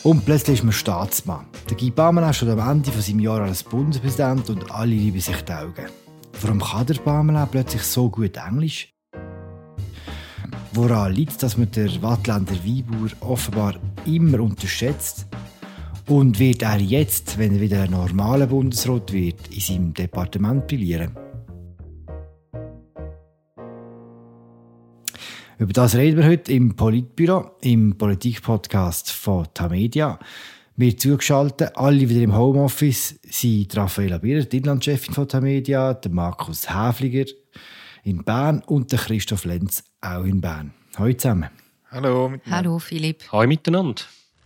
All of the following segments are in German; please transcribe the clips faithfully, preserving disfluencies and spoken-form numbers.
Und plötzlich ist man Staatsmann. Der Guy Parmelin steht am Ende von seinem Jahr als Bundespräsident und alle lieben sich die Augen. Warum kann der Parmelin plötzlich so gut Englisch? Woran liegt es, dass man den Waadtländer Weinbauer offenbar immer unterschätzt? Und wird er jetzt, wenn er wieder ein normaler Bundesrat wird, in seinem Departement brillieren? Über das reden wir heute im Politbüro, im Politik-Podcast von Tamedia. Wir zugeschaltet, alle wieder im Homeoffice, sind Raffaella Birrer, die Inlandchefin von Tamedia, der Markus Häfliger in Bern und der Christoph Lenz, auch in Bern. Hallo zusammen. Hallo. Hallo Philipp. Hallo miteinander.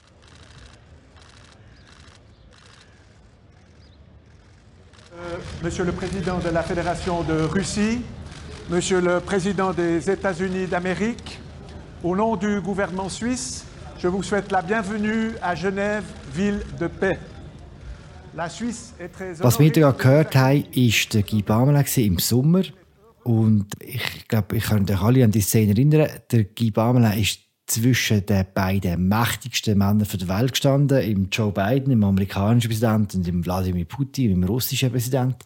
Monsieur le Président de la Fédération de Russie, Monsieur le Président des États-Unis d'Amérique, au nom du gouvernement suisse, je vous souhaite la bienvenue à Genève, ville de paix. La Suisse est très Was wir hier gehört haben, war der Guy Parmelin im Sommer. Und ich glaube, ich kann euch alle an die Szene erinnern. Der Guy Parmelin ist zwischen den beiden mächtigsten Männern der Welt gestanden, im Joe Biden, dem amerikanischen Präsidenten, und dem Wladimir Putin, dem russischen Präsidenten.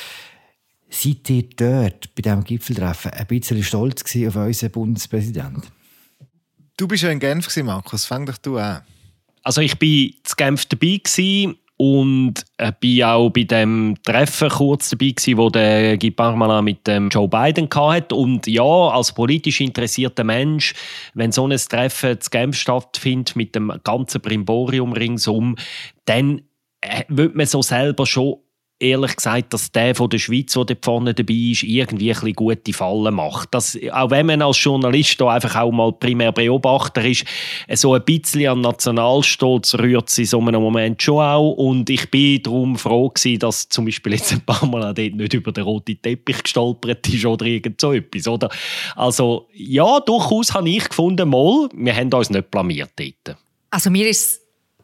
Seid ihr dort bei diesem Gipfeltreffen ein bisschen stolz auf unseren Bundespräsidenten? Du bist ja in Genf, Markus. Fang doch du an. Also ich war in Genf dabei und war auch bei dem Treffen kurz dabei, wo der Guy Parmelin mit dem Joe Biden hatte. Und ja, als politisch interessierter Mensch, wenn so ein Treffen in Genf stattfindet mit dem ganzen Brimborium ringsum, dann würde man so selber schon ehrlich gesagt, dass der von der Schweiz, der dort vorne dabei ist, irgendwie ein bisschen gute Fallen macht. Das, auch wenn man als Journalist da einfach auch mal primär Beobachter ist, so ein bisschen an Nationalstolz rührt es in so einem Moment schon auch. Und ich bin darum froh gewesen, dass zum Beispiel jetzt ein paar Mal dort nicht über den roten Teppich gestolpert ist oder irgend so etwas. Oder? Also ja, durchaus habe ich gefunden, mal, wir haben uns nicht blamiert dort. Also mir ist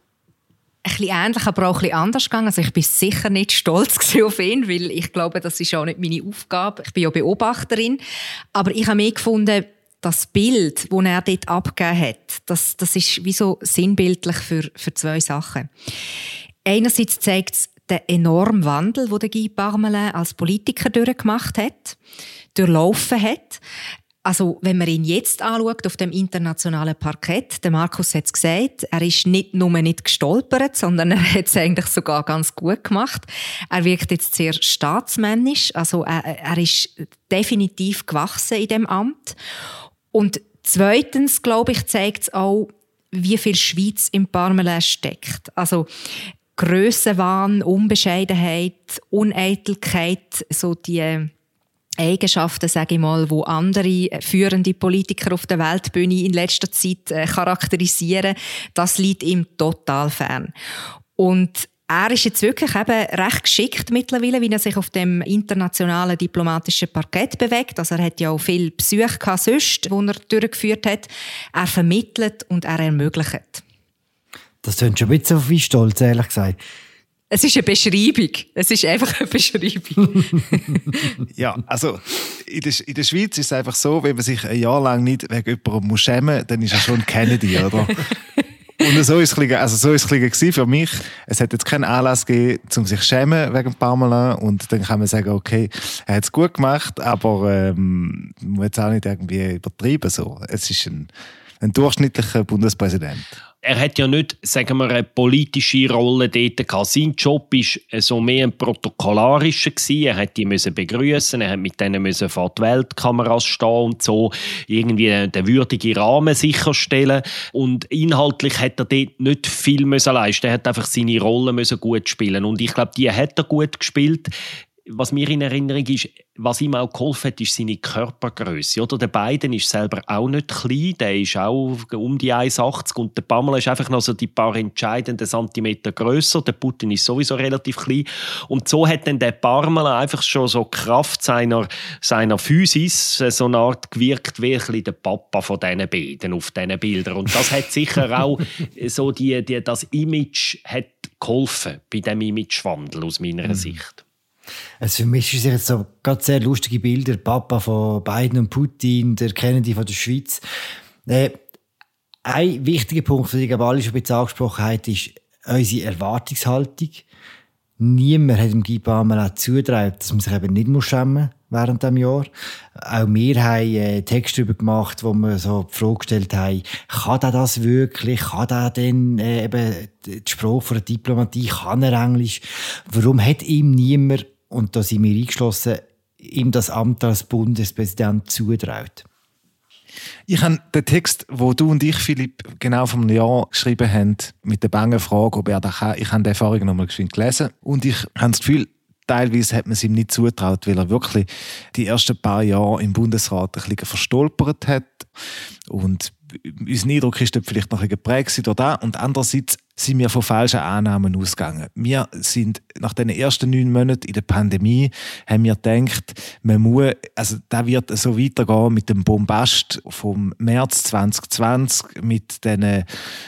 ein bisschen ähnlich, aber auch ein bisschen anders gegangen. Also ich bin sicher nicht stolz auf ihn, weil ich glaube, das ist auch nicht meine Aufgabe. Ich bin ja Beobachterin. Aber ich habe mehr gefunden, das Bild, das er dort abgegeben hat, das, das ist wie so sinnbildlich für, für zwei Sachen. Einerseits zeigt es den enormen Wandel, den Guy Parmelin als Politiker durchgemacht hat, durchlaufen hat. Also, wenn man ihn jetzt anschaut, auf dem internationalen Parkett, der Markus hat es gesagt, er ist nicht nur nicht gestolpert, sondern er hat es eigentlich sogar ganz gut gemacht. Er wirkt jetzt sehr staatsmännisch, also er, er ist definitiv gewachsen in dem Amt. Und zweitens, glaube ich, zeigt es auch, wie viel Schweiz im Parmelin steckt. Also, Grössenwahn, Unbescheidenheit, Uneitelkeit, so die Eigenschaften, sage ich mal, wo andere führende Politiker auf der Weltbühne in letzter Zeit äh, charakterisieren, das liegt ihm total fern. Und er ist jetzt wirklich eben recht geschickt mittlerweile, wie er sich auf dem internationalen diplomatischen Parkett bewegt. Also er hat ja auch viel Besuche gehabt, sonst, die er durchgeführt hat. Er vermittelt und er ermöglicht. Das klingt schon ein bisschen wie stolz, ehrlich gesagt. Es ist eine Beschreibung. Es ist einfach eine Beschreibung. Ja, also in der, in der Schweiz ist es einfach so, wenn man sich ein Jahr lang nicht wegen jemandem schämen muss, dann ist er schon Kennedy, oder? Und so ist es, also so ist es für mich. Es hat jetzt keinen Anlass gegeben, um sich zu schämen wegen Parmelin. Und dann kann man sagen, okay, er hat es gut gemacht, aber ähm, man muss jetzt auch nicht irgendwie übertreiben. So. Es ist ein, ein durchschnittlicher Bundespräsident. Er hat ja nicht, sagen wir, eine politische Rolle dort gehabt. Sein Job war so mehr ein protokollarischer gewesen. Er hat die müssen begrüßen, er hat mit denen müssen vor die Weltkameras stehen und so irgendwie den würdigen Rahmen sicherstellen. Und inhaltlich hat er dort nicht viel müssen leisten. Er hat einfach seine Rolle müssen gut spielen. Und ich glaube, die hat er gut gespielt. Was mir in Erinnerung ist, was ihm auch geholfen hat, ist seine Körpergröße. Oder der Biden ist selber auch nicht klein, der ist auch um die eins achtzig und der Parmelin ist einfach noch so die paar entscheidenden Zentimeter grösser. Der Putin ist sowieso relativ klein. Und so hat dann der Parmelin einfach schon so Kraft seiner, seiner Physis so eine Art gewirkt wie ein bisschen der Papa von diesen beiden auf diesen Bildern. Und das hat sicher auch so die, die, das Image hat geholfen bei diesem Imagewandel aus meiner mhm. Sicht. Es vermischen sich jetzt so ganz sehr lustige Bilder. Papa von Biden und Putin, der Kennedy von der Schweiz. Äh, Ein wichtiger Punkt, den ich alle schon ein bisschen angesprochen haben, ist unsere Erwartungshaltung. Niemand hat dem Guy Parmelin zugetraut, dass man sich eben nicht schämen muss während diesem Jahr. Auch wir haben äh, Texte darüber gemacht, wo wir so die Frage gestellt haben, kann er das wirklich? Kann er denn äh, eben die Sprache von der Diplomatie? Kann er Englisch? Warum hat ihm niemand, und da sind wir eingeschlossen, ihm das Amt als Bundespräsident zugetraut? Ich habe den Text, wo du und ich, Philipp, genau vor einem Jahr geschrieben haben, mit der bangen Frage, ob er das kann. Ich habe die Erfahrung nochmal geschwind gelesen. Und ich habe das Gefühl, teilweise hat man es ihm nicht zugetraut, weil er wirklich die ersten paar Jahre im Bundesrat ein bisschen verstolpert hat. Und unser Eindruck ist dort vielleicht noch ein bisschen geprägt durch das. Und andererseits sind wir von falschen Annahmen ausgegangen. Wir sind nach den ersten neun Monaten in der Pandemie, haben wir gedacht, man muss, also da wird so weitergehen mit dem Bombast vom März zwanzig zwanzig, mit den äh,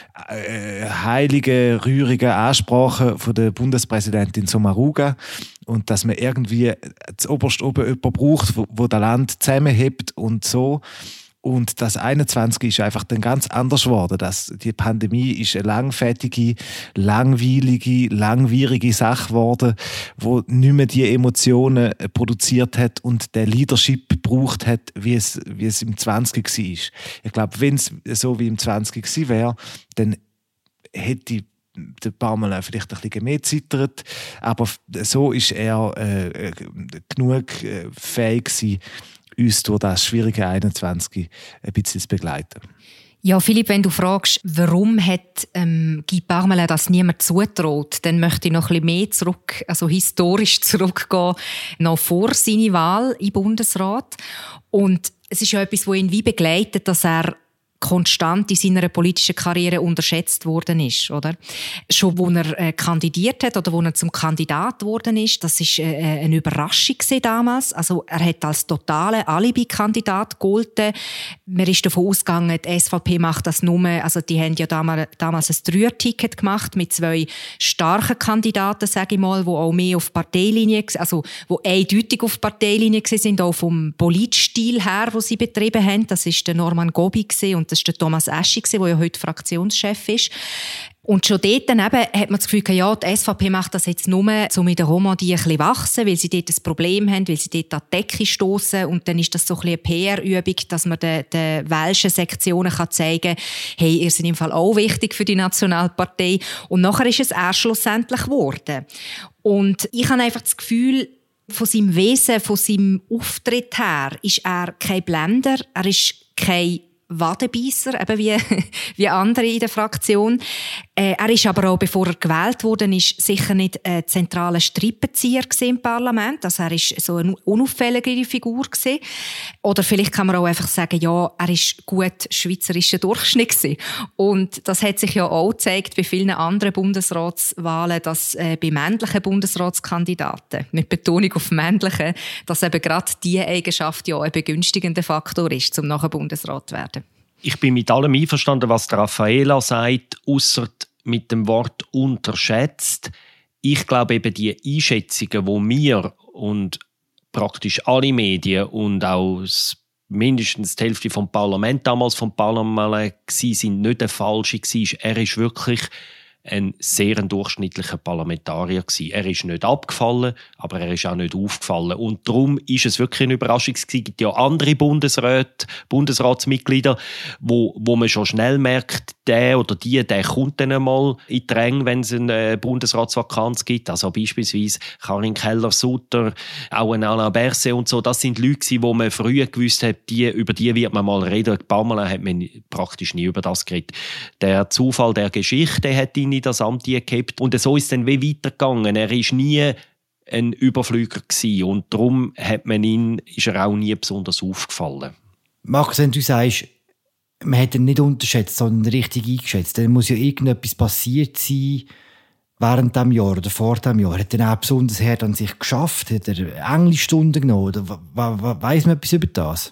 heiligen, rührigen Ansprachen von der Bundespräsidentin Sommaruga, und dass man irgendwie das oberst oben jemanden braucht, wo, wo das Land zusammenhält und so. Und das einundzwanzig ist einfach dann ganz anders geworden. Das, die Pandemie ist eine langfettige, langweilige, langwierige Sache geworden, wo nicht mehr die Emotionen produziert hat und der Leadership gebraucht hat, wie es, wie es im zwanzig war. Ich glaube, wenn es so wie im zwanzig gewesen wäre, dann hätte der Parmelin vielleicht ein bisschen mehr zittert, aber so ist er äh, genug äh, fähig gewesen, uns durch das schwierige einundzwanzig ein bisschen zu begleiten. Ja, Philipp, wenn du fragst, warum hat ähm, Guy Parmelin das niemand zutraut, dann möchte ich noch ein bisschen mehr zurück, also historisch zurückgehen, noch vor seiner Wahl im Bundesrat. Und es ist ja etwas, was ihn wie begleitet, dass er konstant in seiner politischen Karriere unterschätzt worden ist, oder? Schon, wo er äh, kandidiert hat oder wo er zum Kandidat geworden ist, das ist äh, eine Überraschung gewesen damals. Also er hat als totale Alibi-Kandidat gegolten. Man ist davon ausgegangen, die S V P macht das nur, also die haben ja damals, damals ein Dreier-Ticket gemacht mit zwei starken Kandidaten, sage ich mal, wo auch mehr auf Parteilinie, also wo eindeutig auf Parteilinie sind, auch vom Politstil her, wo sie betrieben haben. Das ist der Norman Gobi und das war der Thomas Eschi, der ja heute Fraktionschef ist. Und schon dort dann eben hat man das Gefühl, ja, die S V P macht das jetzt nur, um in der Romandie ein bisschen wachsen, weil sie dort ein Problem haben, weil sie dort an die Decke stossen. Und dann ist das so ein bisschen eine P R-Übung, dass man den, den welschen Sektionen kann zeigen kann, hey, ihr seid im Fall auch wichtig für die Nationalpartei. Und nachher ist es erst schlussendlich geworden. Und ich habe einfach das Gefühl, von seinem Wesen, von seinem Auftritt her, ist er kein Blender, er ist kein Wadenbeisser, eben wie, wie andere in der Fraktion. Äh, er ist aber auch, bevor er gewählt wurde, ist sicher nicht ein zentraler Strippenzieher im Parlament. Also er ist so eine unauffällige Figur gewesen. Oder vielleicht kann man auch einfach sagen, ja, er ist gut schweizerischer Durchschnitt gewesen. Und das hat sich ja auch gezeigt bei vielen anderen Bundesratswahlen, dass äh, bei männlichen Bundesratskandidaten, mit Betonung auf männlichen, dass eben gerade diese Eigenschaft ja ein begünstigender Faktor ist, um nachher Bundesrat zu werden. Ich bin mit allem einverstanden, was Raffaela sagt, ausser mit dem Wort unterschätzt. Ich glaube eben die Einschätzungen, die wir und praktisch alle Medien und auch mindestens die Hälfte vom Parlament damals vom Parlament sind, nicht der falsche war. Er ist wirklich ein sehr durchschnittlicher Parlamentarier gewesen. Er ist nicht abgefallen, aber er ist auch nicht aufgefallen. Und darum ist es wirklich eine Überraschung gewesen. Es gibt ja andere Bundesräte, Bundesratsmitglieder, wo, wo man schon schnell merkt, der oder die, der kommt dann einmal in die Ränge, wenn es eine Bundesratsvakanz gibt. Also beispielsweise Karin Keller-Sutter, auch ein Alain Berset und so. Das sind Leute, die man früher gewusst hat, die, über die wird man mal reden. Parmelin hat man praktisch nie über das geredet. Der Zufall der Geschichte hat ihn in das Amt gehabt. Und so ist es dann wie weitergegangen. Er war nie ein Überflüger gewesen. Und darum hat man ihn, ist er auch nie besonders aufgefallen. Max, wenn du sagst, man hat ihn nicht unterschätzt, sondern richtig eingeschätzt, dann muss ja irgendetwas passiert sein während diesem Jahr oder vor diesem Jahr. Hat er auch besonders hart an sich geschafft? Hat er Englischstunden genommen? Oder weiss man etwas über das?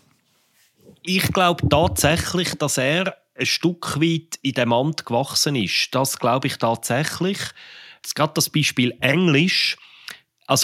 Ich glaube tatsächlich, dass er ein Stück weit in dem Amt gewachsen ist. Das glaube ich tatsächlich. Jetzt gerade das Beispiel Englisch. Also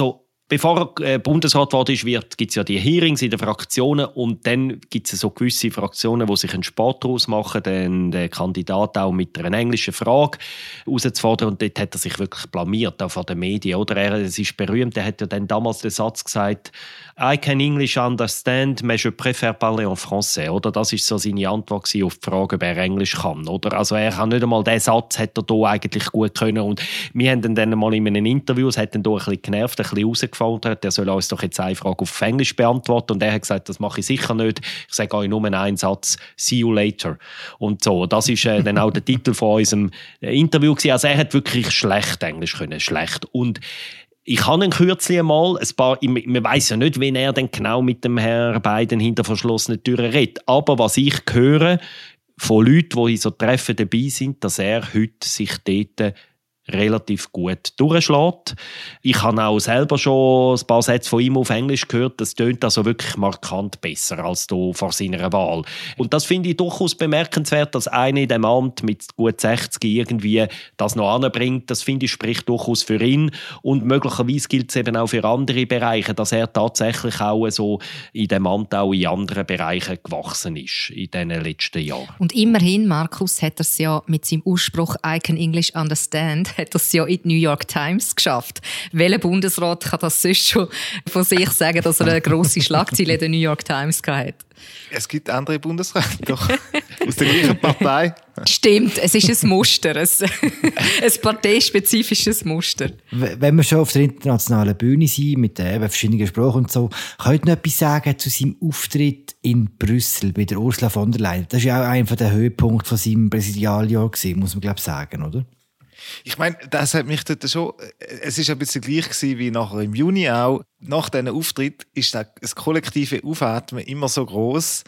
Bevor er äh, Bundesrat geworden ist, gibt es ja die Hearings in den Fraktionen und dann gibt es so gewisse Fraktionen, die sich einen Sport daraus machen, den, den Kandidat auch mit einer englischen Frage herauszufordern und dort hat er sich wirklich blamiert, auch vor den Medien. Oder er, es ist berühmt, er hat ja dann damals den Satz gesagt, «I can English understand, mais je préfère parler en français.» Oder das war so seine Antwort auf die Frage, ob er Englisch kann. Oder? Also er kann nicht einmal diesen Satz hat er hier eigentlich gut können. Und wir haben ihn dann mal in einem Interview, es hat ihn hier ein bisschen genervt, ein bisschen herausgefordert, er soll uns doch jetzt eine Frage auf Englisch beantworten. Und er hat gesagt, das mache ich sicher nicht. Ich sage euch nur einen Satz, «See you later.» Und so, das ist äh, dann auch der Titel von unserem Interview gewesen. Also er hat wirklich schlecht Englisch können, schlecht. Und ich habe ihn kürzlich einmal, ein paar, man weiss ja nicht, wen er denn genau mit dem Herrn Biden hinter verschlossenen Türen redet. Aber was ich höre von Leuten, die in so Treffen dabei sind, dass er heute sich dort relativ gut durchschlägt. Ich habe auch selber schon ein paar Sätze von ihm auf Englisch gehört. Das tönt also wirklich markant besser als hier vor seiner Wahl. Und das finde ich durchaus bemerkenswert, dass einer in diesem Amt mit gut sechzig irgendwie das noch anbringt. Das finde ich spricht durchaus für ihn. Und möglicherweise gilt es eben auch für andere Bereiche, dass er tatsächlich auch so in diesem Amt auch in anderen Bereichen gewachsen ist in den letzten Jahren. Und immerhin, Markus, hat er es ja mit seinem Ausspruch «I can English understand» hat das ja in die New York Times geschafft. Welcher Bundesrat kann das sonst schon von sich sagen, dass er eine grosse Schlagzeile in der New York Times hatte? Es gibt andere Bundesräte, doch aus der gleichen Partei. Stimmt, es ist ein Muster, ein, ein parteispezifisches Muster. Wenn wir schon auf der internationalen Bühne sind, mit äh, verschiedenen Sprachen und so, könnt ihr noch etwas sagen zu seinem Auftritt in Brüssel bei der Ursula von der Leyen? Das war ja auch einer der Höhepunkte von seinem Präsidialjahr, muss man glaube ich sagen, oder? Ich meine, das hat mich dort schon, es ist ein bisschen gleich gewesen wie nachher im Juni auch. Nach diesem Auftritt ist das kollektive Aufatmen immer so gross,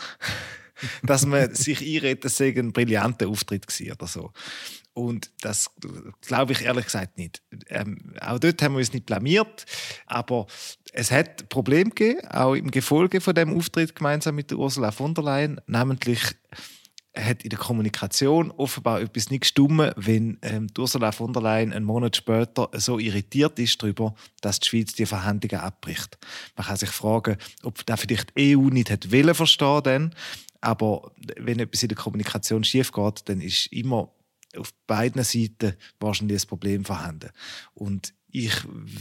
dass man sich einredet, dass es ein brillanter Auftritt war oder so. Und das glaube ich ehrlich gesagt nicht. Ähm, auch dort haben wir uns nicht blamiert, aber es hat Probleme gegeben, auch im Gefolge von dem Auftritt gemeinsam mit der Ursula von der Leyen, namentlich hat in der Kommunikation offenbar etwas nicht gestimmt, wenn ähm, Ursula von der Leyen einen Monat später so irritiert ist darüber, dass die Schweiz die Verhandlungen abbricht. Man kann sich fragen, ob das vielleicht die E U nicht hat wollen verstehen dann, aber wenn etwas in der Kommunikation schief geht, dann ist immer auf beiden Seiten wahrscheinlich ein Problem vorhanden. Und ich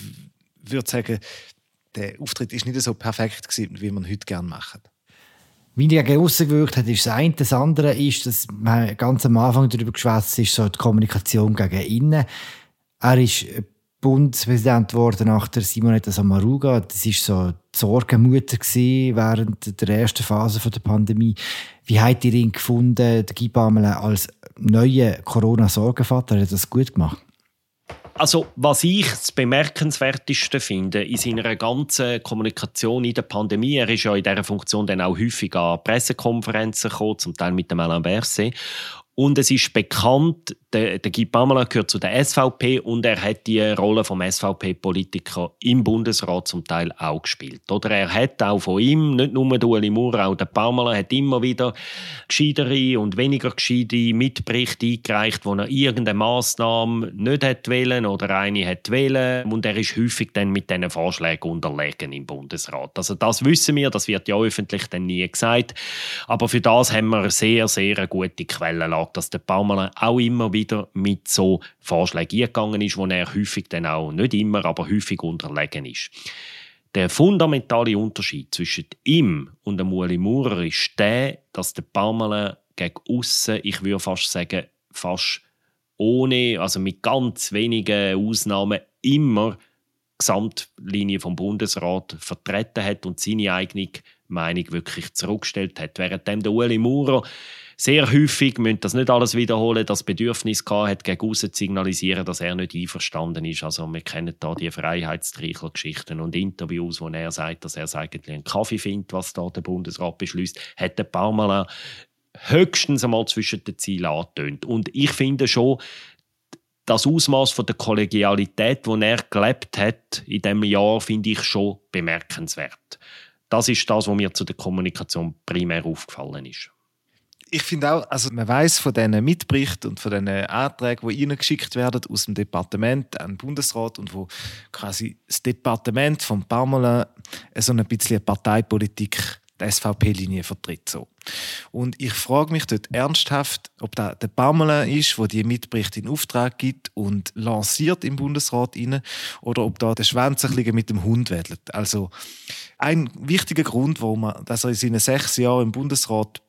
würde sagen, der Auftritt ist nicht so perfekt gewesen, wie man heute gerne macht. Wie er gegen aussen gewirkt hat, ist das eine. Das andere ist, dass man ganz am Anfang darüber geschwätzt ist, so die Kommunikation gegen innen. Er ist Bundespräsident geworden nach der Simonetta Sommaruga. Das war so die Sorgenmutter während der ersten Phase der Pandemie. Wie habt ihr ihn gefunden, der Guy Parmelin, als neuen Corona-Sorgenvater? Hat er das gut gemacht? Also, was ich das Bemerkenswerteste finde in seiner ganzen Kommunikation in der Pandemie, er ist ja in dieser Funktion dann auch häufig an Pressekonferenzen gekommen, zum Teil mit dem Alain Berset. Und es ist bekannt, der, der Guy Parmelin gehört zu der S V P und er hat die Rolle vom S V P-Politiker im Bundesrat zum Teil auch gespielt. Oder er hat auch von ihm, nicht nur der Ueli Maurer, auch der Parmelin hat immer wieder gescheitere und weniger gescheite Mitberichte eingereicht, wo er irgendeine Massnahme nicht hätte wollen oder eine hätte wollen. Und er ist häufig dann mit diesen Vorschlägen unterlegen im Bundesrat. Also das wissen wir, das wird ja öffentlich dann nie gesagt. Aber für das haben wir sehr, sehr eine gute Quellenlage, dass der Parmelin auch immer wieder mit so Vorschlägen eingegangen ist, wo er häufig dann auch, nicht immer, aber häufig unterlegen ist. Der fundamentale Unterschied zwischen ihm und dem Ueli Maurer ist der, dass der Parmelin gegen aussen, ich würde fast sagen, fast ohne, also mit ganz wenigen Ausnahmen, immer die Gesamtlinie vom Bundesrat vertreten hat und seine eigene Meinung wirklich zurückgestellt hat. Während der Ueli Maurer sehr häufig, wir müssen das nicht alles wiederholen, das Bedürfnis gehabt hat, gegen aussen zu signalisieren, dass er nicht einverstanden ist. Also wir kennen da die Freiheitstreichler-Geschichten und Interviews, wo er sagt, dass er es eigentlich einen Kaffee findet, was da der Bundesrat beschließt, hat der Parmelin höchstens einmal zwischen den Zielen angetönt. Und ich finde schon, das Ausmaß von der Kollegialität, das er gelebt hat in diesem Jahr, finde ich schon bemerkenswert. Das ist das, was mir zu der Kommunikation primär aufgefallen ist. Ich finde auch, also man weiss von diesen Mitberichten und von diesen Anträgen, die reingeschickt werden aus dem Departement an den Bundesrat und wo quasi das Departement von Parmelin so ein bisschen Parteipolitik, die S V P-Linie vertritt. So. Und ich frage mich dort ernsthaft, ob da der Parmelin ist, der die Mitberichte in Auftrag gibt und lanciert im Bundesrat rein, oder ob da der Schwanz ein bisschen mit dem Hund wedelt. Also ein wichtiger Grund, warum er, dass er in seinen sechs Jahren im Bundesrat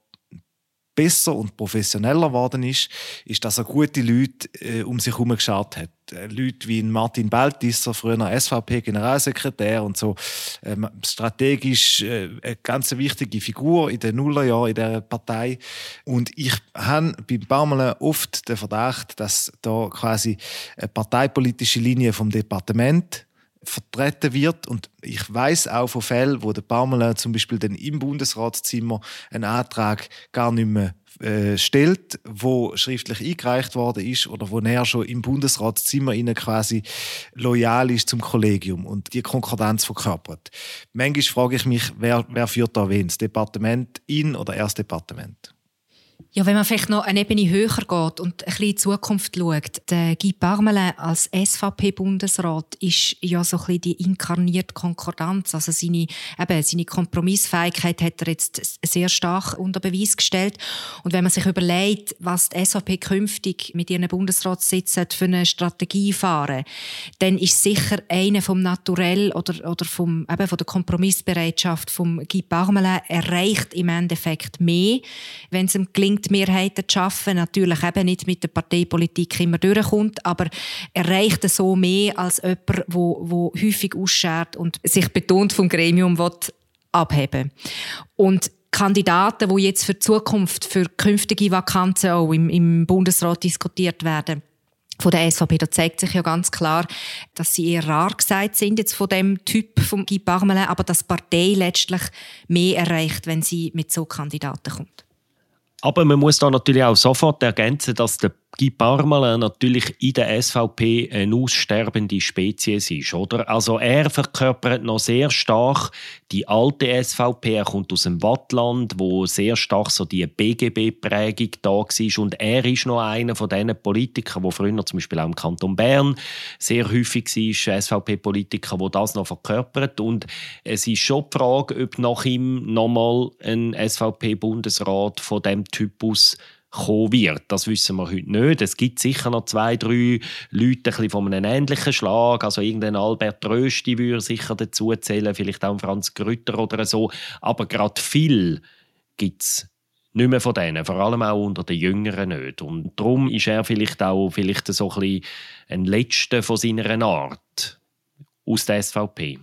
besser und professioneller geworden ist, ist, dass er gute Leute äh, um sich herum geschaut hat. Äh, Leute wie Martin Baltisser, früher S V P-Generalsekretär und so, ähm, strategisch äh, eine ganz wichtige Figur in den Nullerjahren in dieser Partei. Und ich habe beim Parmelin oft den Verdacht, dass da quasi eine parteipolitische Linie vom Departement vertreten wird. Und ich weiss auch von Fällen, wo der Parmelin zum Beispiel dann im Bundesratszimmer einen Antrag gar nicht mehr äh, stellt, wo schriftlich eingereicht worden ist oder wo er schon im Bundesratszimmer innen quasi loyal ist zum Kollegium und die Konkordanz verkörpert. Manchmal frage ich mich, wer, wer führt da wen? Das Departement in oder erst Departement? Ja, wenn man vielleicht noch eine Ebene höher geht und ein bisschen in die Zukunft schaut, der Guy Parmelin als S V P-Bundesrat ist ja so ein bisschen die inkarnierte Konkordanz. Also seine, eben, seine Kompromissfähigkeit hat er jetzt sehr stark unter Beweis gestellt. Und wenn man sich überlegt, was die S V P künftig mit ihren Bundesratssitzen für eine Strategie fahren, dann ist sicher einer vom Naturell oder, oder vom, eben von der Kompromissbereitschaft vom Guy Parmelin erreicht im Endeffekt mehr, wenn es ihm gelingt, Mehrheiten zu schaffen. Natürlich eben nicht mit der Parteipolitik immer durchkommt, aber erreicht so mehr als jemand, der wo, wo häufig ausschert und sich betont vom Gremium will abheben. Und Kandidaten, die jetzt für die Zukunft, für künftige Vakanzen auch im, im Bundesrat diskutiert werden, von der S V P, da zeigt sich ja ganz klar, dass sie eher rar gesagt sind jetzt von dem Typ von Guy Parmelin, aber dass die Partei letztlich mehr erreicht, wenn sie mit so Kandidaten kommt. Aber man muss da natürlich auch sofort ergänzen, dass der Guy Parmelin natürlich in der S V P eine aussterbende Spezies ist, oder? Also er verkörpert noch sehr stark die alte S V P. Er kommt aus dem Waadtland, wo sehr stark so die B G B-Prägung da war. Und er ist noch einer von diesen Politikern, der früher zum Beispiel auch im Kanton Bern sehr häufig war, S V P-Politiker, die das noch verkörpert. Und es ist schon die Frage, ob nach ihm nochmal ein S V P-Bundesrat von diesem Typus kommen wird. Das wissen wir heute nicht. Es gibt sicher noch zwei, drei Leute ein von einem ähnlichen Schlag. Also irgendein Albert Rösti würde sicher dazu zählen, vielleicht auch Franz Grütter oder so. Aber gerade viel gibt es nicht mehr von denen, vor allem auch unter den Jüngeren nicht. Und darum ist er vielleicht auch vielleicht so ein bisschen ein Letzter von seiner Art aus der S V P.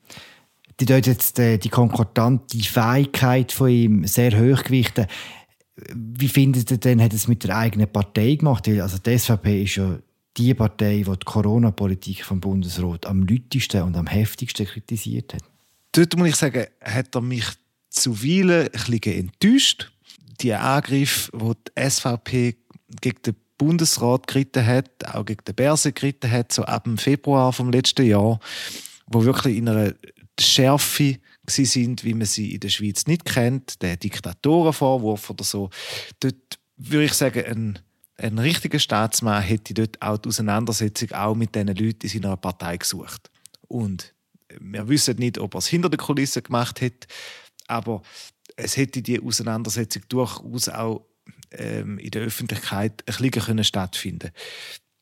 Die dort jetzt äh, die konkordante Fähigkeit von ihm sehr hoch gewichten. Wie findet ihr denn, hat es mit der eigenen Partei gemacht? Also die S V P ist ja die Partei, die die Corona-Politik vom Bundesrat am lautesten und am heftigsten kritisiert hat. Dort muss ich sagen, hat er mich zuweilen ein bisschen enttäuscht. Die Angriffe, die die S V P gegen den Bundesrat geritten hat, auch gegen den Berse geritten hat, so ab dem Februar vom letzten Jahr, wo wirklich in einer Schärfe sie sind, wie man sie in der Schweiz nicht kennt, der Diktatorenvorwurf oder so. Dort würde ich sagen, ein, ein richtiger Staatsmann hätte dort auch die Auseinandersetzung auch mit diesen Leuten in seiner Partei gesucht. Und wir wissen nicht, ob er es hinter den Kulissen gemacht hat, aber es hätte die Auseinandersetzung durchaus auch ähm, in der Öffentlichkeit ein bisschen stattfinden können.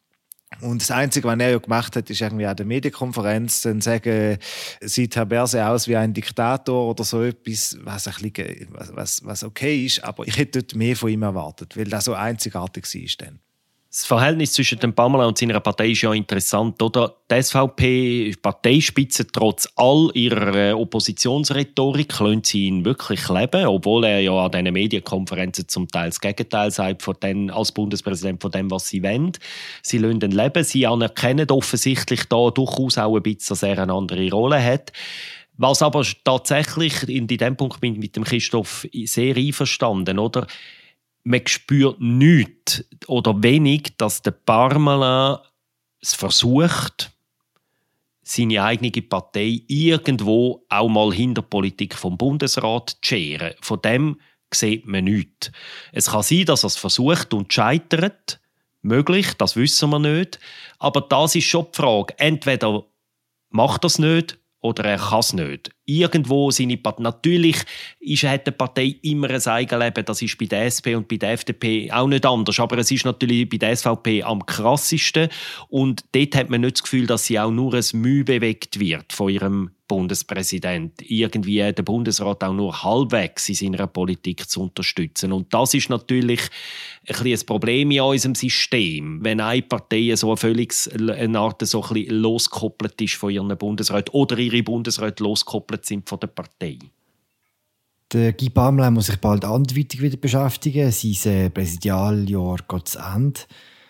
Und das Einzige, was er ja gemacht hat, ist irgendwie an der Medienkonferenz dann sagen, sieht Herr Berse aus wie ein Diktator oder so etwas, was, ein bisschen, was, was okay ist. Aber ich hätte dort mehr von ihm erwartet, weil das so einzigartig war dann. Das Verhältnis zwischen dem Parmelin und seiner Partei ist ja interessant, oder? Die S V P, Parteispitze, trotz all ihrer Oppositionsrhetorik, lassen sie ihn wirklich leben, obwohl er ja an diesen Medienkonferenzen zum Teil das Gegenteil sagt von dem, als Bundespräsident von dem, was sie wollen. Sie lassen ihn leben. Sie anerkennen offensichtlich da durchaus auch ein bisschen, dass er eine andere Rolle hat. Was aber tatsächlich, in diesem Punkt bin ich mit dem Christoph sehr einverstanden, oder? Man spürt nichts oder wenig, dass der Parmelin es versucht, seine eigene Partei irgendwo auch mal hinter der Politik vom Bundesrat zu scheren. Von dem sieht man nichts. Es kann sein, dass er es versucht und scheitert. Möglich, das wissen wir nicht. Aber das ist schon die Frage. Entweder macht er es nicht oder er kann es nicht. Irgendwo seine Partei. Natürlich ist, hat die Partei immer ein Eigenleben. Das ist bei der S P und bei der F D P auch nicht anders. Aber es ist natürlich bei der S V P am krassesten. Und dort hat man nicht das Gefühl, dass sie auch nur ein Mühe bewegt wird von ihrem Bundespräsident. Irgendwie den Bundesrat auch nur halbwegs in seiner Politik zu unterstützen. Und das ist natürlich ein bisschen ein Problem in unserem System, wenn eine Partei so völlig eine Art so ein bisschen losgekoppelt ist von ihren Bundesräten oder ihre Bundesräte losgekoppelt sind von der Partei. Der Guy Parmelin muss sich bald anderweitig wieder beschäftigen. Sein Präsidialjahr geht zu Ende.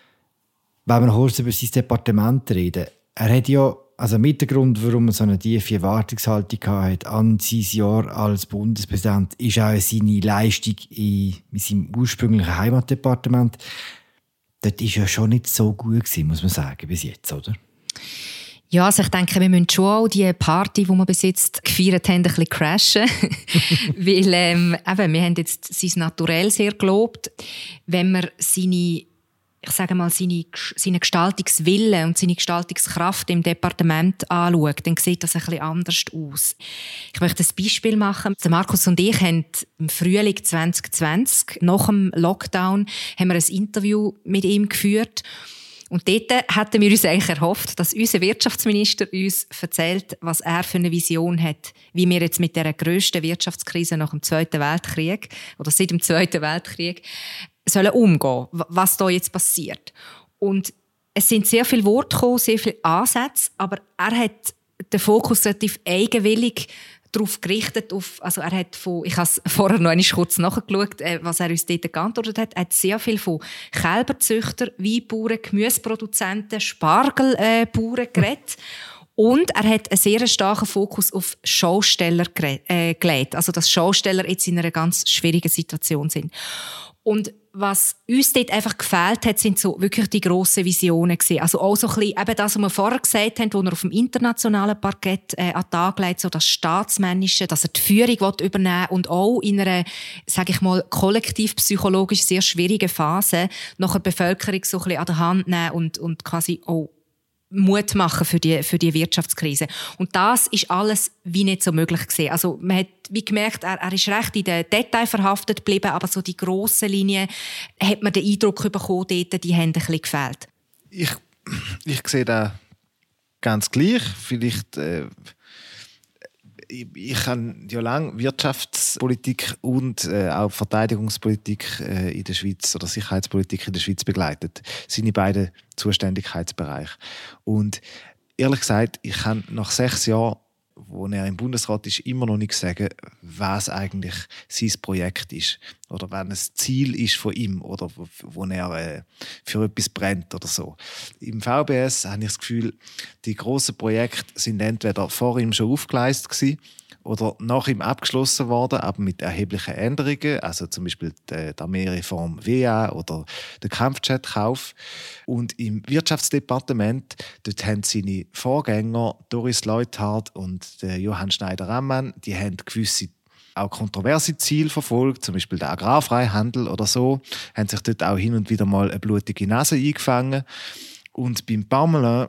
Wenn wir kurz über sein Departement reden. Er hat ja, also mit dem Grund, warum er so eine tiefe Erwartungshaltung hatte an sein Jahr als Bundespräsident, ist auch seine Leistung in, in seinem ursprünglichen Heimatdepartement. Dort war ja schon nicht so gut gewesen, muss man sagen, bis jetzt, oder? Ja, also ich denke, wir müssen schon auch die Party, die wir bis jetzt gefeiert haben, ein bisschen crashen. Weil ähm, eben, wir haben jetzt sein Naturell sehr gelobt. Wenn man seine, ich sage mal, seine, seine Gestaltungswille und seine Gestaltungskraft im Departement anschaut, dann sieht das ein bisschen anders aus. Ich möchte ein Beispiel machen. Markus und ich haben im Frühling zwanzig zwanzig, nach dem Lockdown, haben wir ein Interview mit ihm geführt. Und dort hatten wir uns eigentlich erhofft, dass unser Wirtschaftsminister uns erzählt, was er für eine Vision hat, wie wir jetzt mit der grössten Wirtschaftskrise nach dem Zweiten Weltkrieg oder seit dem Zweiten Weltkrieg sollen umgehen, was da jetzt passiert. Und es sind sehr viele Worte gekommen, sehr viele Ansätze, aber er hat den Fokus relativ eigenwillig darauf gerichtet, auf, also er hat von, ich habe es vorher noch einmal kurz nachgeschaut, was er uns dort geantwortet hat, er hat sehr viel von Kälberzüchtern, Weinbauern, Gemüseproduzenten, Spargelbauern geredet. Und er hat einen sehr starken Fokus auf Schausteller gelegt, also dass Schausteller jetzt in einer ganz schwierigen Situation sind. Und was uns dort einfach gefehlt hat, sind so wirklich die grossen Visionen gewesen. Also auch so ein bisschen eben das, was wir vorher gesagt haben, wo er auf dem internationalen Parkett äh, an den Tag legt, so das Staatsmännische, dass er die Führung übernehmen will und auch in einer, sage ich mal, kollektiv-psychologisch sehr schwierigen Phase nach der Bevölkerung so ein bisschen an der Hand nehmen und, und quasi auch Mut machen für die, für die Wirtschaftskrise. Und das ist alles wie nicht so möglich gewesen. Also man hat wie gemerkt, er, er ist recht in den Details verhaftet geblieben, aber so die grossen Linien hat man den Eindruck bekommen, dort, die haben ein bisschen gefehlt. Ich, ich sehe da ganz gleich. Vielleicht, äh, ich, ich habe ja lange Wirtschaftspolitik und äh, auch Verteidigungspolitik äh, in der Schweiz oder Sicherheitspolitik in der Schweiz begleitet. Das sind die beiden Zuständigkeitsbereiche. Und ehrlich gesagt, ich kann nach sechs Jahren, wo er im Bundesrat ist, immer noch nicht sagen, was eigentlich sein Projekt ist oder was ein Ziel ist von ihm oder wo, wo er äh, für etwas brennt oder so. Im V B S habe ich das Gefühl, die grossen Projekte sind entweder vor ihm schon aufgeleistet gewesen oder nach ihm abgeschlossen worden, aber mit erheblichen Änderungen, also zum Beispiel die, die Armeereform W A oder der Kampfjetkauf. Und im Wirtschaftsdepartement, dort haben seine Vorgänger Doris Leuthard und der Johann Schneider-Ammann, die haben gewisse auch kontroverse Ziele verfolgt, zum Beispiel der Agrarfreihandel oder so, haben sich dort auch hin und wieder mal eine blutige Nase eingefangen. Und beim Parmelin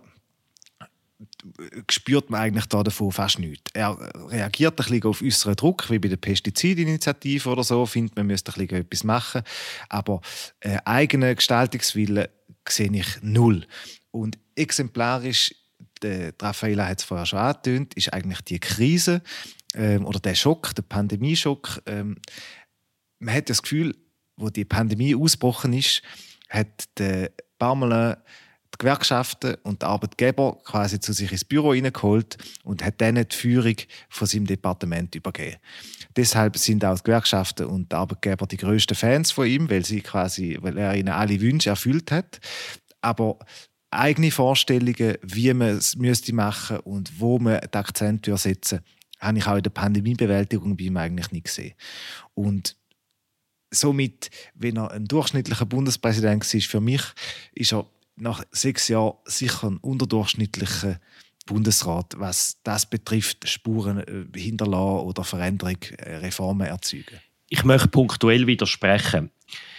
spürt man eigentlich davon fast nichts. Er reagiert ein bisschen auf äußeren Druck, wie bei der Pestizidinitiative oder so, findet, man müsste ein bisschen etwas machen. Aber äh, eigenen Gestaltungswillen sehe ich null. Und exemplarisch, der Raffaella hat es vorher schon angetönt, ist eigentlich die Krise ähm, oder der Schock, der Pandemieschock. Ähm, man hat das Gefühl, wo die Pandemie ausgebrochen ist, hat der Parmelin die Gewerkschaften und die Arbeitgeber quasi zu sich ins Büro hineingeholt und hat denen die Führung von seinem Departement übergeben. Deshalb sind auch die Gewerkschaften und die Arbeitgeber die grössten Fans von ihm, weil, sie quasi, weil er ihnen alle Wünsche erfüllt hat. Aber eigene Vorstellungen, wie man es müsste machen und wo man den Akzent setzen würde, habe ich auch in der Pandemiebewältigung bei ihm eigentlich nicht gesehen. Und somit, wenn er ein durchschnittlicher Bundespräsident war, für mich ist er nach sechs Jahren sicher ein unterdurchschnittlicher Bundesrat, was das betrifft, Spuren hinterlassen oder Veränderung, Reformen erzeugen. ich möchte punktuell widersprechen.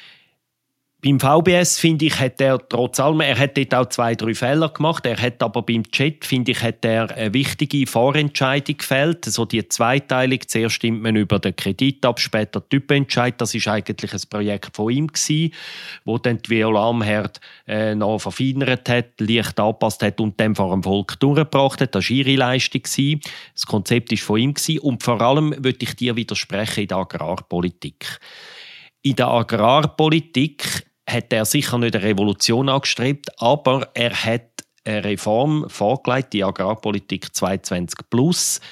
Beim V B S, finde ich, hat er trotz allem, er hat dort auch zwei, drei Fehler gemacht. Er hat aber beim Chat, finde ich, hat er eine wichtige Vorentscheidung gefällt. So die Zweiteilung. Zuerst stimmt man über den Kredit ab, später Typenentscheid. Das war eigentlich ein Projekt von ihm gewesen, wo dann die Viola Amherd äh, noch verfeinert hat, leicht angepasst hat und dann vor dem Volk durchgebracht hat. Das war ihre Leistung gewesen. Das Konzept war von ihm gewesen. Und vor allem würde ich dir widersprechen in der Agrarpolitik. In der Agrarpolitik hat er sicher nicht eine Revolution angestrebt, aber er hat eine Reform vorgelegt, die Agrarpolitik zweihundertzwanzig plus,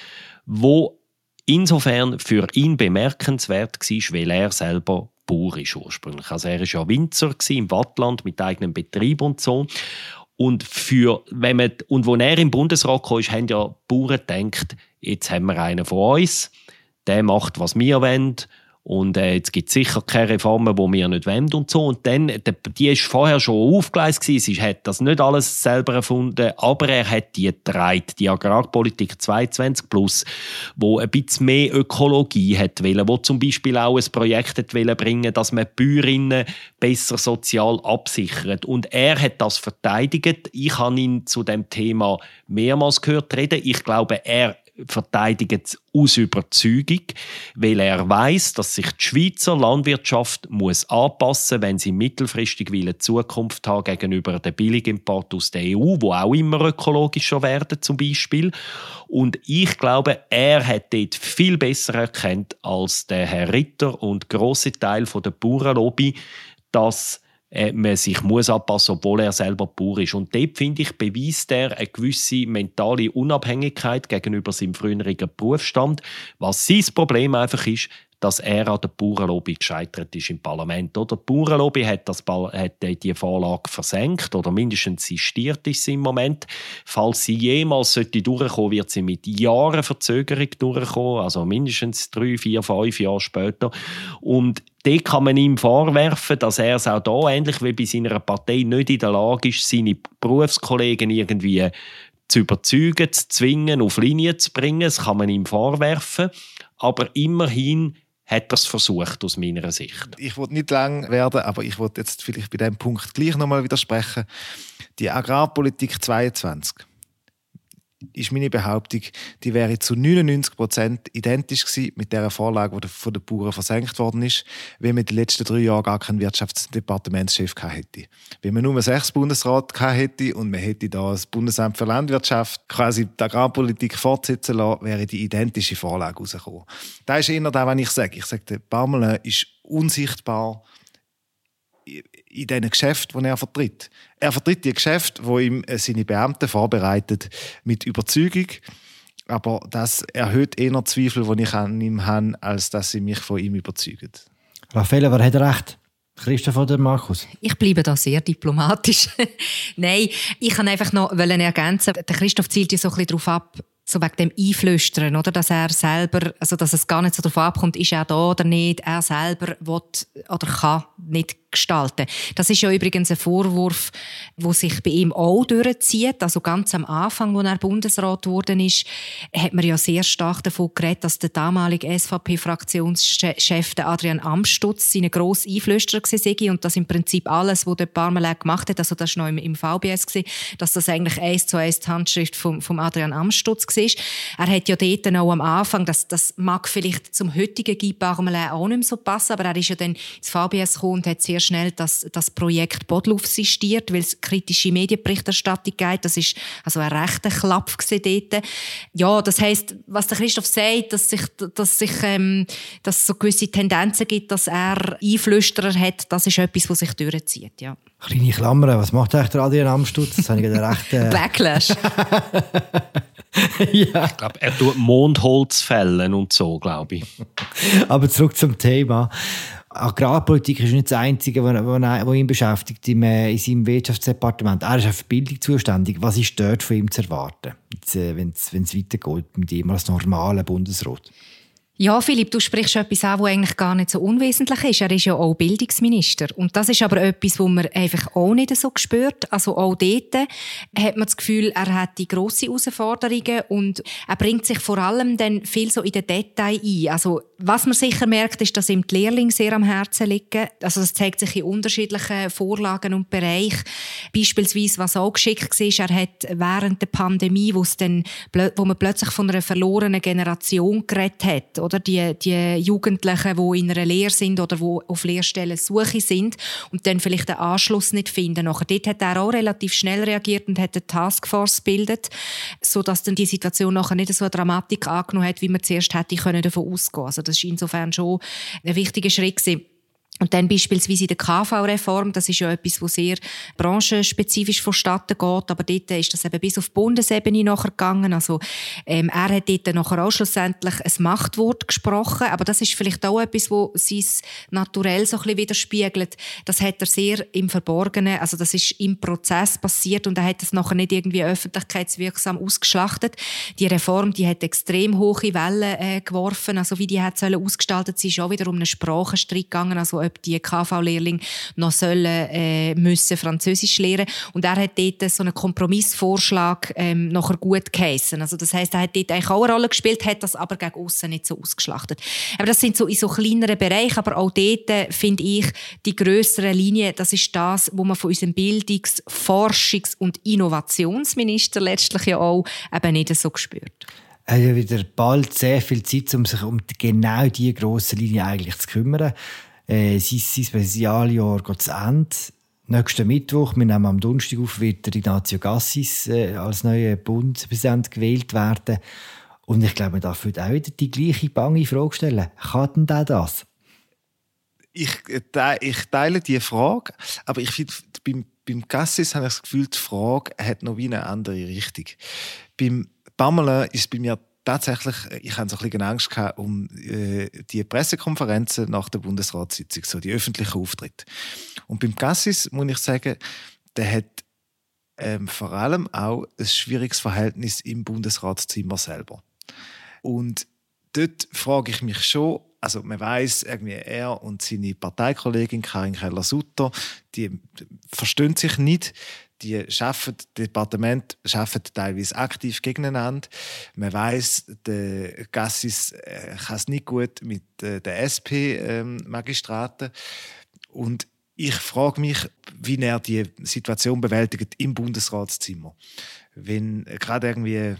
wo insofern für ihn bemerkenswert war, weil er selber Bauer ist ursprünglich. Also er war ja Winzer im Wattland mit eigenem Betrieb und so. Und, für, wenn man, und als er im Bundesrat kam, haben ja Bauern gedacht, jetzt haben wir einen von uns, der macht, was wir wollen. Und äh, jetzt gibt es sicher keine Reformen, die wir nicht wollen und so. Und dann, die, die war vorher schon aufgeleistet gewesen. Sie hat das nicht alles selber erfunden, aber er hat die getragen, die Agrarpolitik zweihundertzwanzig plus, wo ein bisschen mehr Ökologie hat wollen, wo zum Beispiel auch ein Projekt hat wollen bringen, dass man die Bäuerinnen besser sozial absichert. Und er hat das verteidigt. Ich habe ihn zu dem Thema mehrmals gehört reden. Ich glaube, er verteidigt es aus Überzeugung, weil er weiss, dass sich die Schweizer Landwirtschaft muss anpassen muss, wenn sie mittelfristig eine Zukunft haben gegenüber dem Billigimport aus der E U, wo auch immer ökologischer werden zum Beispiel. Und ich glaube, er hat dort viel besser erkannt als der Herr Ritter und grosse Teil der Bauernlobby, dass man sich muss anpassen, obwohl er selber Bauer ist. Und dort, finde ich, beweist er eine gewisse mentale Unabhängigkeit gegenüber seinem früheren Berufsstand. Was sein Problem einfach ist, dass er an der Bauernlobby gescheitert ist im Parlament. Oder? Die Bauernlobby hat, das, hat die Vorlage versenkt oder mindestens sistiert ist sie im Moment. Falls sie jemals sollte durchkommen, wird sie mit Jahren Verzögerung durchkommen, also mindestens drei, vier, fünf Jahre später. Und dort kann man ihm vorwerfen, dass er es auch da, ähnlich wie bei seiner Partei, nicht in der Lage ist, seine Berufskollegen irgendwie zu überzeugen, zu zwingen, auf Linie zu bringen. Das kann man ihm vorwerfen. Aber immerhin hat er es versucht, aus meiner Sicht. Ich wollte nicht lang werden, aber ich wollte jetzt vielleicht bei diesem Punkt gleich nochmal widersprechen. Die Agrarpolitik zweiundzwanzig ist meine Behauptung, die wäre zu neunundneunzig Prozent identisch gewesen mit der Vorlage, die von den Bauern versenkt worden ist, wenn man die letzten drei Jahre gar keinen Wirtschaftsdepartementschef gehabt hätte. Wenn man nur sechs Bundesrat gehabt hätte und man hätte da das Bundesamt für Landwirtschaft quasi die Agrarpolitik fortsetzen lassen, wäre die identische Vorlage rausgekommen. Das ist eher das, was ich sage. Ich sage, der Baumerlin ist unsichtbar in diesen Geschäften, die er vertritt. Er vertritt die Geschäfte, die ihm seine Beamten vorbereitet, mit Überzeugung. Aber das erhöht eher Zweifel, die ich an ihm habe, als dass sie mich von ihm überzeugen. Raffaella, wer hat recht? Christoph oder Markus? Ich bleibe da sehr diplomatisch. Nein, ich kann einfach noch ergänzen. Der Christoph zielt ja so ein bisschen darauf ab, so wegen dem Einflüstern, oder? Dass er selber, also dass es gar nicht so darauf abkommt, ist er da oder nicht, er selber will oder kann nicht gestalten. Das ist ja übrigens ein Vorwurf, der sich bei ihm auch durchzieht. Also ganz am Anfang, als er Bundesrat geworden ist, hat man ja sehr stark davon geredet, dass der damalige S V P-Fraktionschef Adrian Amstutz seine grosse Einflüsterer war und dass im Prinzip alles, was der Parmelin gemacht hat, also das war noch im, im V B S, dass das eigentlich eins zu eins die Handschrift vom, vom Adrian Amstutz war. Er hat ja dort auch am Anfang, das, das mag vielleicht zum heutigen Guy Parmelin auch nicht mehr so passen, aber er ist ja dann ins V B S gekommen und hat sehr schnell das, das Projekt Bodluf sistiert, weil es kritische Medienberichterstattung gibt. Das ist also ein rechter Klapp dort. Ja, das heisst, was der Christoph sagt, dass sich, dass sich, ähm, dass es so gewisse Tendenzen gibt, dass er Einflüsterer hat, das ist etwas, was sich durchzieht, ja. Kleine Klammer, was macht eigentlich der Adrian Amstutz? Das habe ich gerade recht... Äh... Backlash. Ja. Ich glaube, er tut Mondholz fällen und so, glaube ich. Aber zurück zum Thema. Agrarpolitik ist nicht das Einzige, was ihn beschäftigt in seinem Wirtschaftsdepartement. Er ist auch für Bildung zuständig. Was ist dort von ihm zu erwarten, wenn es weitergeht mit ihm als normalen Bundesrat? Ja, Philipp, du sprichst etwas an, was eigentlich gar nicht so unwesentlich ist. Er ist ja auch Bildungsminister. Und das ist aber etwas, was man einfach auch nicht so spürt. Also auch dort hat man das Gefühl, er hat die grosse Herausforderungen und er bringt sich vor allem dann viel so in den Details ein. Also was man sicher merkt, ist, dass ihm die Lehrlinge sehr am Herzen liegen. Also das zeigt sich in unterschiedlichen Vorlagen und Bereichen. Beispielsweise, was auch geschickt war, er hat während der Pandemie, wo, es dann, wo man plötzlich von einer verlorenen Generation geredet hat, oder die, die Jugendlichen, die in einer Lehre sind oder die auf Lehrstellen Suche sind und dann vielleicht den Anschluss nicht finden. Nachher dort hat er auch relativ schnell reagiert und hat eine Taskforce gebildet, sodass dann die Situation nachher nicht so eine Dramatik angenommen hat, wie man zuerst hätte können davon ausgehen. Also das ist insofern schon ein wichtiger Schritt gewesen. Und dann beispielsweise in der K V-Reform, das ist ja etwas, was sehr branchenspezifisch vonstatten geht, aber dort ist das eben bis auf Bundesebene nachher gegangen. Also ähm, er hat dort nachher auch schlussendlich ein Machtwort gesprochen, aber das ist vielleicht auch etwas, wo sein Naturell so ein bisschen widerspiegelt. Das hat er sehr im Verborgenen, also das ist im Prozess passiert und er hat das nachher nicht irgendwie öffentlichkeitswirksam ausgeschlachtet. Die Reform, die hat extrem hohe Wellen äh, geworfen, also wie die hat sollen ausgestaltet, sie ist auch wieder um einen Sprachenstreit gegangen, also ob die K V-Lehrlinge noch sollen, äh, müssen Französisch lernen. Und er hat dort so einen Kompromissvorschlag ähm, nachher gut geheissen. Also das heisst, er hat dort eigentlich auch eine Rolle gespielt, hat das aber gegen aussen nicht so ausgeschlachtet. Aber das sind so in so kleineren Bereichen, aber auch dort äh, finde ich, die grösseren Linien, das ist das, was man von unserem Bildungs-, Forschungs- und Innovationsminister letztlich ja auch eben nicht so spürt. Er hat ja wieder bald sehr viel Zeit, um sich um genau diese grosse Linie eigentlich zu kümmern. Äh, sein, sein Spezialjahr geht zu Ende. Nächsten Mittwoch, wir nehmen am Donnerstag auf, wird der Ignazio Cassis äh, als neuer Bundespräsident gewählt werden. Und ich glaube, man darf heute auch wieder die gleiche bange Frage stellen. Kann denn der das? Ich, ich teile diese Frage, aber ich finde, beim, beim Cassis habe ich das Gefühl, die Frage hat noch wie eine andere Richtung. Beim Pamela ist es bei mir tatsächlich, ich hatte so ein bisschen Angst gehabt um äh, die Pressekonferenzen nach der Bundesratssitzung, so die öffentlichen Auftritte. Und beim Cassis muss ich sagen, der hat ähm, vor allem auch ein schwieriges Verhältnis im Bundesratszimmer selber. Und dort frage ich mich schon, also man weiss, irgendwie er und seine Parteikollegin Karin Keller-Sutter, die verstehen sich nicht. Die arbeiten, das Departement arbeitet teilweise aktiv gegeneinander. Man weiss, der Cassis äh, kann es nicht gut mit äh, den S P-Magistraten. Ähm, und ich frage mich, wie er die Situation bewältigt im Bundesratszimmer. Wenn äh, gerade irgendwie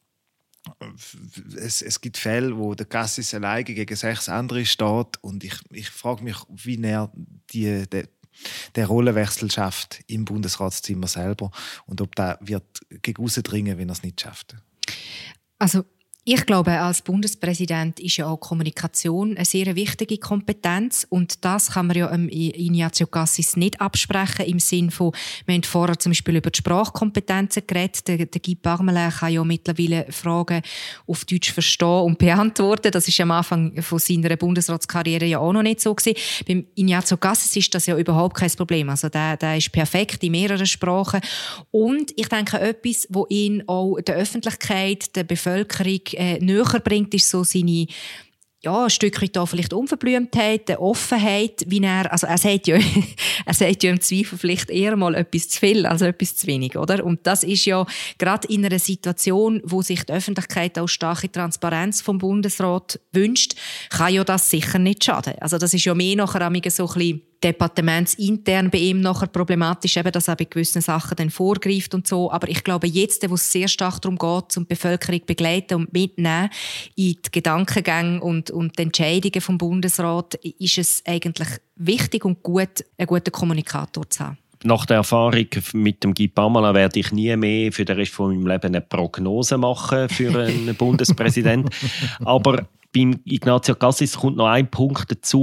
Es, es gibt Fälle, wo der Cassis alleine gegen sechs andere steht und ich, ich frage mich, wie er die, die, den Rollenwechsel schafft im Bundesratszimmer selber und ob der wird gegen aussen dringen, wenn er es nicht schafft. Also ich glaube, als Bundespräsident ist ja auch Kommunikation eine sehr wichtige Kompetenz und das kann man ja Ignazio Cassis nicht absprechen im Sinne von, wir haben vorher zum Beispiel über die Sprachkompetenzen geredet, der, der Guy Parmelin kann ja mittlerweile Fragen auf Deutsch verstehen und beantworten, das ist am Anfang von seiner Bundesratskarriere ja auch noch nicht so gewesen. Beim Ignazio Cassis ist das ja überhaupt kein Problem, also der, der ist perfekt in mehreren Sprachen und ich denke, etwas, was ihn auch der Öffentlichkeit, der Bevölkerung Äh, näher bringt, ist so seine ja, ein Stückchen da vielleicht Unverblümtheit, eine Offenheit, wie er, also er sagt ja, er sagt ja im Zweifel vielleicht eher mal etwas zu viel als etwas zu wenig, oder? Und das ist ja gerade in einer Situation, wo sich die Öffentlichkeit auch starke Transparenz vom Bundesrat wünscht, kann ja das sicher nicht schaden. Also das ist ja mehr nachher so ein bisschen departementsintern bei ihm nachher problematisch, eben, dass er bei gewissen Sachen dann vorgreift und so. Aber ich glaube, jetzt, wo es sehr stark darum geht, um die Bevölkerung zu begleiten und mitnehmen in die Gedankengänge und, und die Entscheidungen vom Bundesrat, ist es eigentlich wichtig und gut, einen guten Kommunikator zu haben. Nach der Erfahrung mit dem Guy Parmelin werde ich nie mehr für den Rest von meinem Leben eine Prognose machen für einen Bundespräsidenten. Aber beim Ignazio Cassis kommt noch ein Punkt dazu.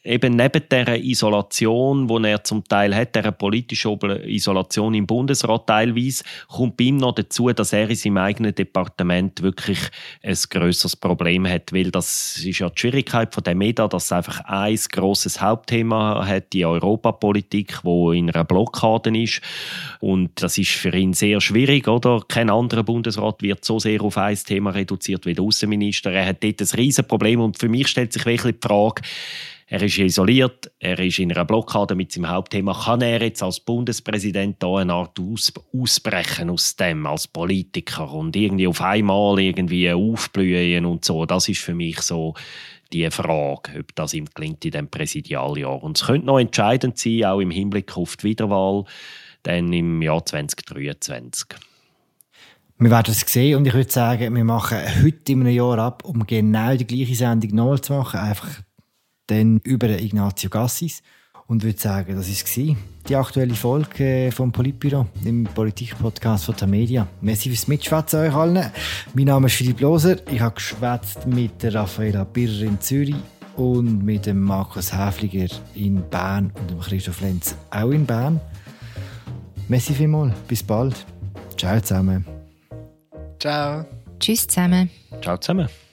eben neben dieser Isolation, die er zum Teil hat, dieser politischen Isolation im Bundesrat teilweise, kommt bei ihm noch dazu, dass er in seinem eigenen Departement wirklich ein grösseres Problem hat, weil das ist ja die Schwierigkeit von dem M E D A, dass es einfach ein grosses Hauptthema hat, die Europapolitik, die in einer Blockade ist. Und das ist für ihn sehr schwierig, oder? Kein anderer Bundesrat wird so sehr auf ein Thema reduziert wie der Außenminister. Er hat dort ein riesen Problem und für mich stellt sich wirklich die Frage, er ist isoliert, er ist in einer Blockade mit seinem Hauptthema. Kann er jetzt als Bundespräsident da eine Art aus, ausbrechen aus dem, als Politiker und irgendwie auf einmal irgendwie aufblühen und so? Das ist für mich so die Frage, ob das ihm gelingt in diesem Präsidialjahr. Und es könnte noch entscheidend sein, auch im Hinblick auf die Wiederwahl, dann im Jahr zwanzig dreiundzwanzig. Wir werden es sehen und ich würde sagen, wir machen heute in einem Jahr ab, um genau die gleiche Sendung nochmal zu machen, einfach dann über Ignazio Cassis. Und würde sagen, das war die aktuelle Folge vom Politbüro im Politik-Podcast von Tamedia. Merci fürs Mitschwätzen euch allen. Mein Name ist Philipp Loser. Ich habe geschwätzt mit der Raffaella Birrer in Zürich und mit dem Markus Häfliger in Bern und dem Christoph Lenz auch in Bern. Merci vielmals. Bis bald. Ciao zusammen. Ciao. Tschüss zusammen. Ciao zusammen.